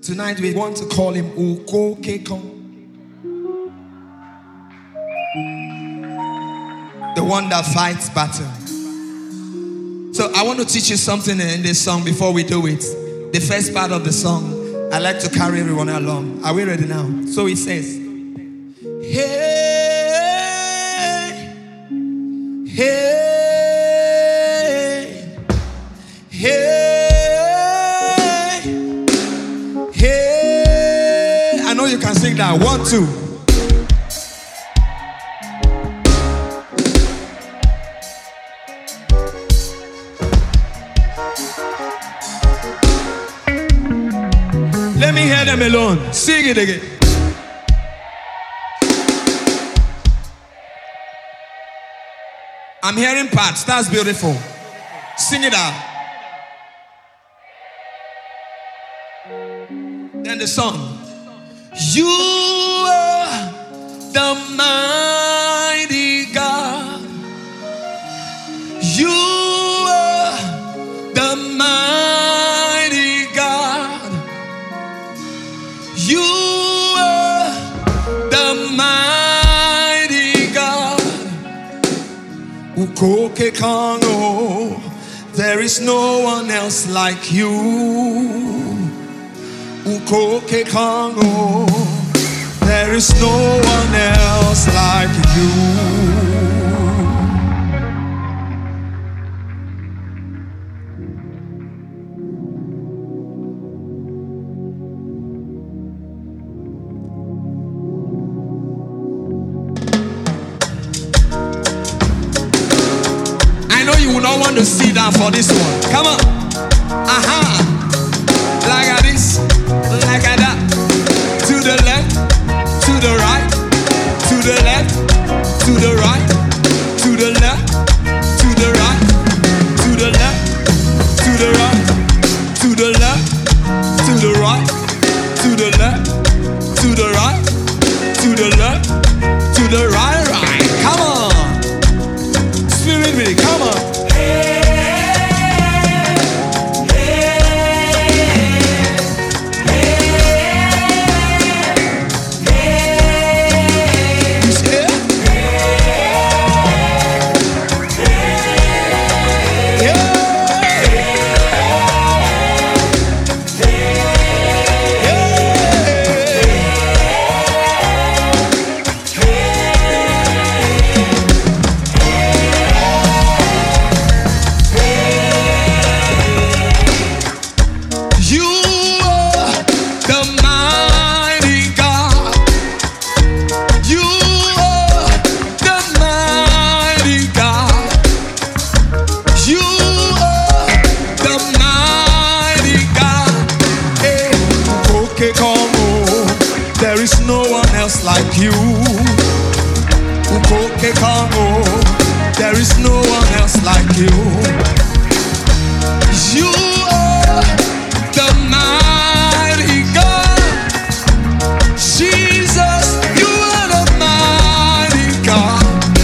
Tonight we want to call him Uko Kekong. The one that fights battle. So I want to teach you something in this song before we do it. The first part of the song, I like to carry everyone along. Are we ready now? So it says, hey, hey, hey, hey. I know you can sing that. 1, 2. Let me hear them alone. Sing it again. I'm hearing parts. That's beautiful. Sing it out. Then the song. You are the mighty God. You are the mighty God. You are the mighty God. Ukoke Kongo, there is no one else like you. Ukoke Kongo, there is no one else like you. You will not want to sit down for this one. Come on. Aha. Like this, like that. To the left, to the right, to the left, to the right, to the left, to the right, to the left, to the right, to the left, to the right, to the left, to the right, to the left, to the right, right. Come on. Spirit with it. Come on. There is no one else like you. Ukoke Kongo, there is no one else like you. You are the mighty God. Jesus, you are the mighty God.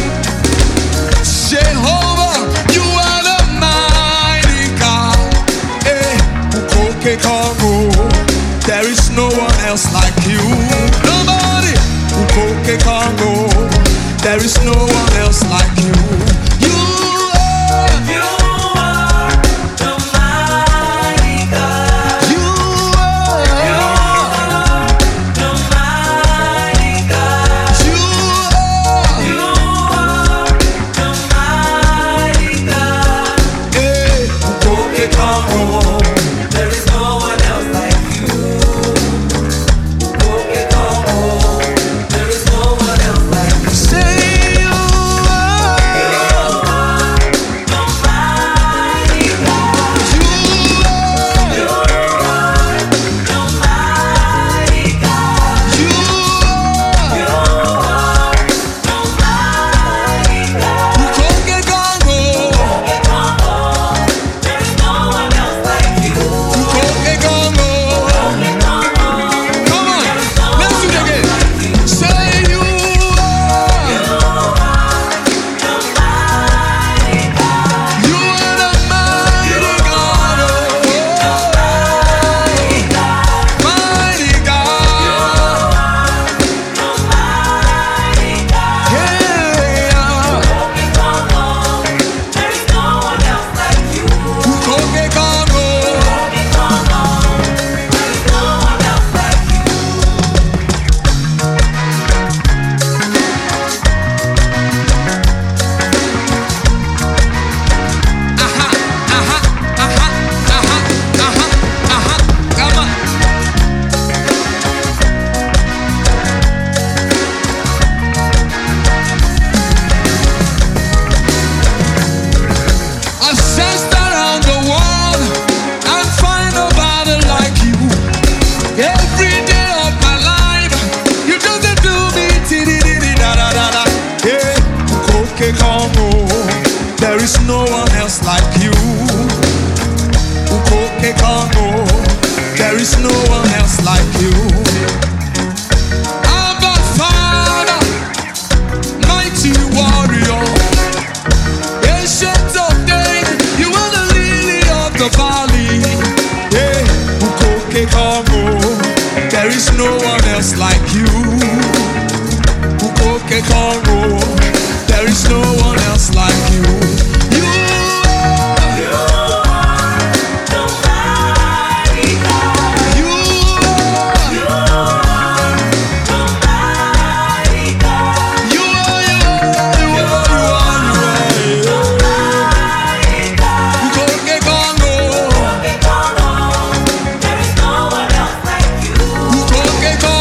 Jehovah, you are the mighty God. Ukoke Kongo, there is no one else like you. Nobody. Ukoke Kongo, there is no one else like you. You are the mighty God. You are the mighty God. You are the mighty God. Ukoke Kongo, there is no one else like you. Ukoke Kongo, there is no one else like you. Say you. like you. Abba Father, mighty warrior, ancient of days, you are the lily of the valley. Hey, Ukoke Kongo, there is no one else like you. Ukoke Kongo, there is no one else like you. You Ukoke Kongo.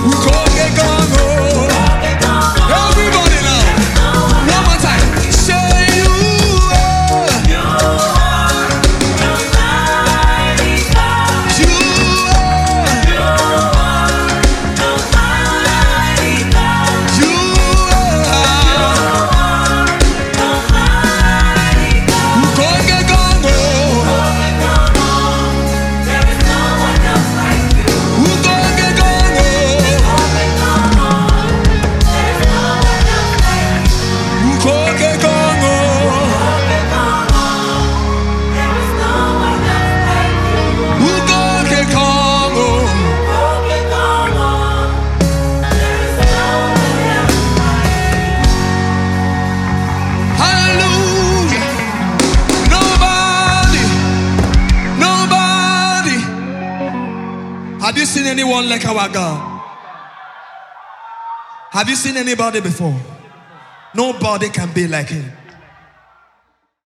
Ukoke Kongo. Everybody now. One more time. Say you are. You are. Have you seen anyone like our God? Have you seen anybody before? Nobody can be like him.